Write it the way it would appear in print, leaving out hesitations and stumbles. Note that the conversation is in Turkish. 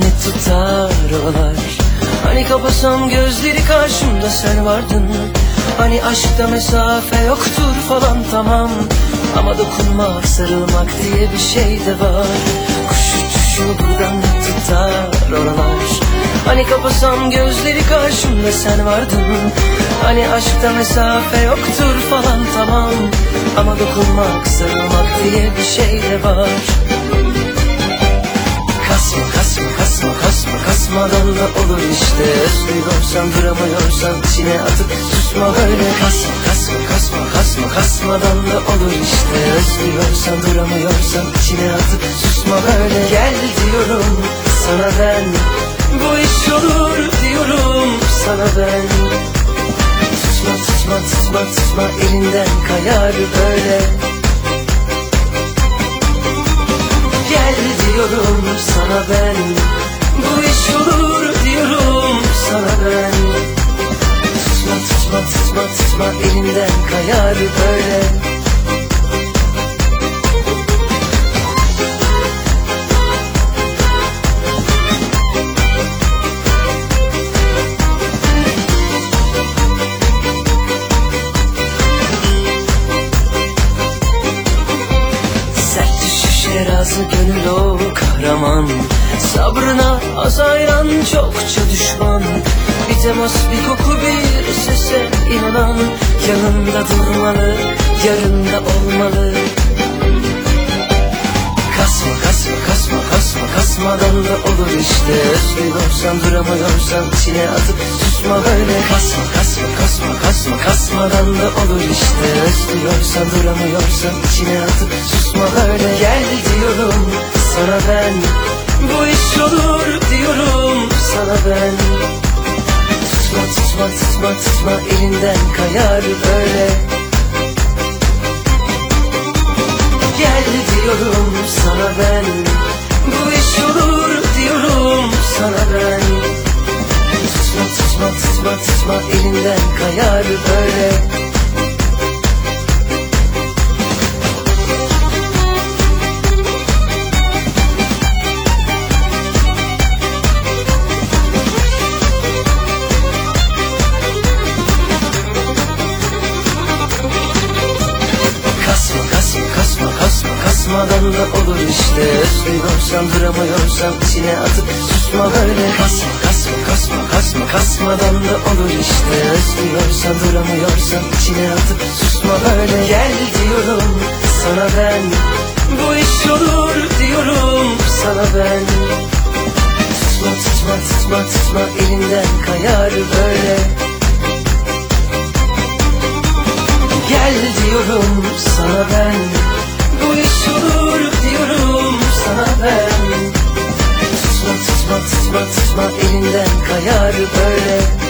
net tutar oralar. Hani kapasam gözleri karşımda sen vardın. Hani aşkta mesafe yoktur falan, tamam. Ama dokunmak, sarılmak diye bir şey de var. Kuş uçuşu buradan net tutar oralar. Hani kapasam gözleri karşımda sen vardın. Hani aşkta mesafe yoktur falan, tamam. Ama dokunmak, sarılmak diye bir şey de var. Kasma, kasma, kasma, kasma, kasmadan da olur işte. Özlüyorsan, duramıyorsan içine atıp susma böyle. Kasma, kasma, kasma, kasma, kasmadan da olur işte. Özlüyorsan, duramıyorsan içine atıp susma böyle. Gel diyorum sana ben, bu iş olur diyorum sana ben. Tutma, tutma, tutma, tutma, elinden kayar böyle. Gel diyorum sana ben, bu iş olur diyorum sana ben. Tutma, tutma, tutma, tutma, elinden kayar böyle. Razı gönül o kahraman, sabrına az hayran çokça düşman. Bir temas, bir koku, bir sese inanan, yanında durmalı, yarında olmalı. Kasma, kasma, kasma, kasma, kasmadan da olur işte. Özlüyorsan, duramıyorsan içine atıp susma böyle. Kasma, kasma, kasma, kasma, kasmadan da olur işte. Özlüyorsan, duramıyorsan içine atıp susma böyle. Gel diyorum sana ben, bu iş olur diyorum sana ben. Tutma, tutma, tutma, tutma, elinden kayar böyle. Gel diyorum sana ben, bu iş olur diyorum sana ben. Tutma, tutma, tutma, tutma, elinden kayar böyle. Kasmadan da olur işte. Özlüyorsan, duramıyorsan içine atıp susma böyle. Kasma, kasma, kasma, kasma, kasmadan da olur işte. Özlüyorsan, duramıyorsan içine atıp susma böyle. Gel diyorum sana ben, bu iş olur diyorum sana ben. Tutma, tutma, tutma, tutma, elinden kayar böyle. Gel diyorum sana ben, bu iş olur diyorum sana ben. Tutma, tutma, tutma, tutma, elinden kayar böyle.